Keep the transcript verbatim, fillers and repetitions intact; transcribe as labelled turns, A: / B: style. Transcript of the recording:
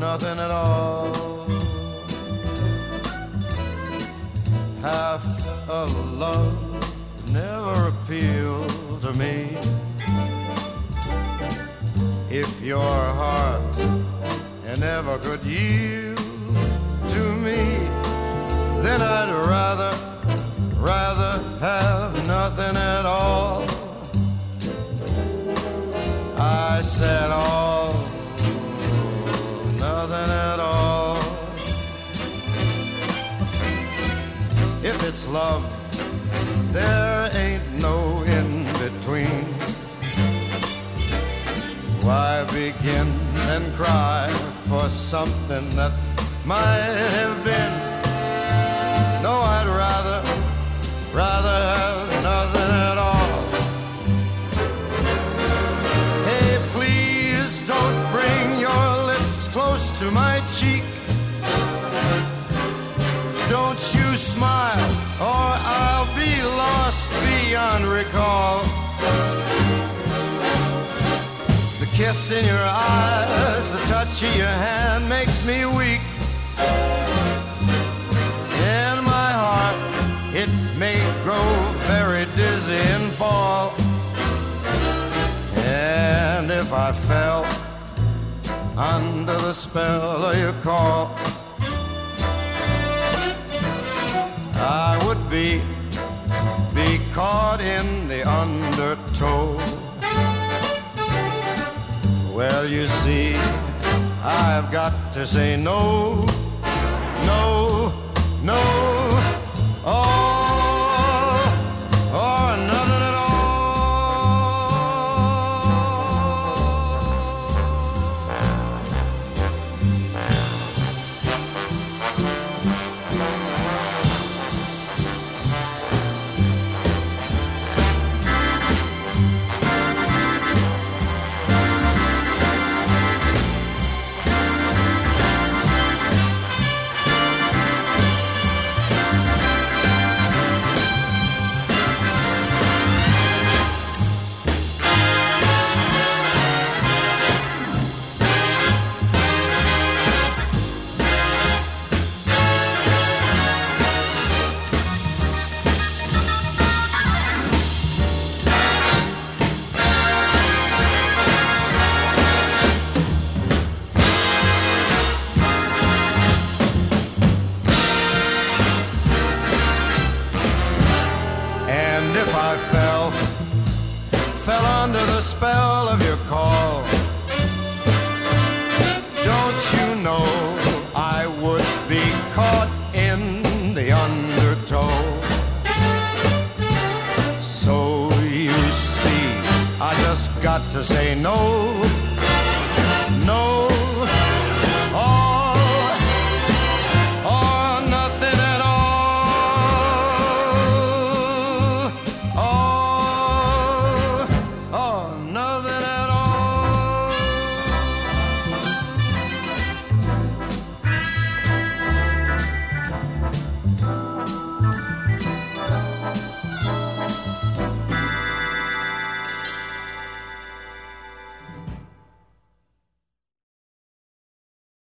A: nothing at all. Half a love never appealed to me. If your heart never could yield to me, then I'd rather, rather have nothing at all. I said all, nothing at all. If it's love, there ain't no in between. Why begin and cry for something that might have been? No, I'd rather, rather have nothing at all. Hey, please don't bring your lips close to my cheek. Don't you smile or I'll be lost beyond recall. The kiss in your eyes, the touch of your hand makes me weak. In my heart, it may grow very dizzy and fall. And if I fell under the spell of your call, I would be, be caught in the undertow. Well, you see, I've got to say no, no, no, all or nothing at all. Spell of your call, don't you know I would be caught in the undertow? So you see, I just got to say no.